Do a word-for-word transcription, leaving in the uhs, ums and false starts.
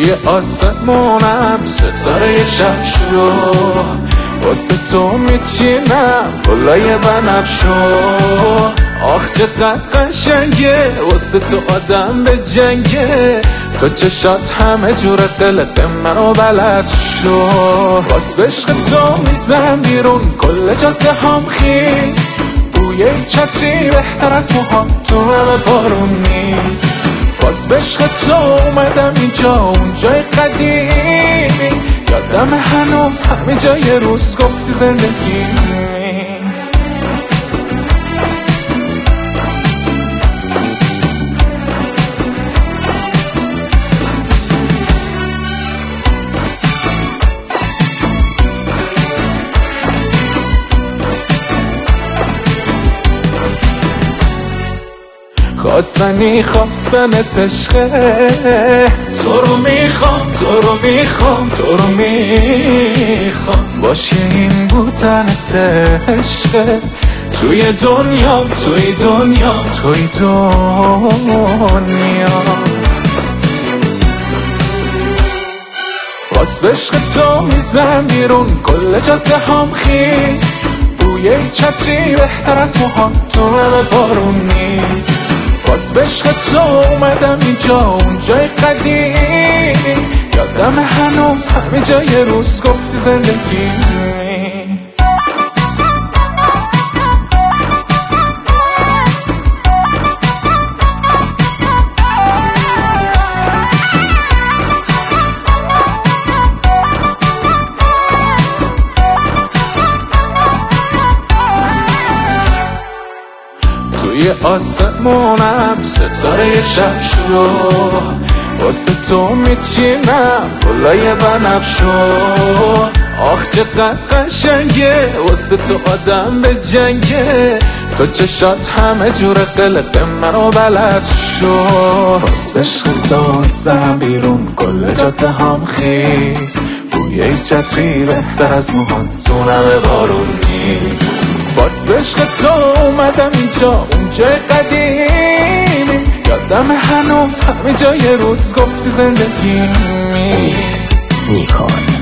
توی آسمونم ستاره شب شو، واسه تو میچینم گلای بنفشو. آخ چقدر قشنگه واسه تو آدم به جنگه، تو چشات همه جور قلق منو بلد شو. باز به عشق تو میزنم بیرون کل جاده هم خیس، بوی چتری بهتر از موهام تو همه بارون نیست. باز به عشق تو اومدم اینجا اونجای قدیمی، یادم هنوز همه جای روز گفتی زندگی. خواستنی خواستنت عشقه، تو رو میخوام تو رو میخوام تو رو میخوام. باشه این بودنت عشقه، توی دنیا توی دنیا توی دنیا. باز به عشق تو میزنم بیرون کل جاده هم خیس، بوی چتری بهتر از موهام تو همه بارون نیست. باز به عشق تو اومدم اینجا اونجای قدیمی، یادم هنوز همه جای روز گفتی زندگی. توی آسمونم ستاره شب شو، واسه تو میچینم گلای بنفشو. آخ چقدر قشنگه واسه تو آدم به جنگه، تو چشات همه جور قلق منو بلد شو. باز به عشق تو میزنم بیرون کل جاده هم خیس، بوی چتری بهتر از موهام تو همه بارون نیست. باز به عشق تو اومدم اینجا اونجای قدیمی، یادم هنوز همه جای روز گفتی زندگی. نیکان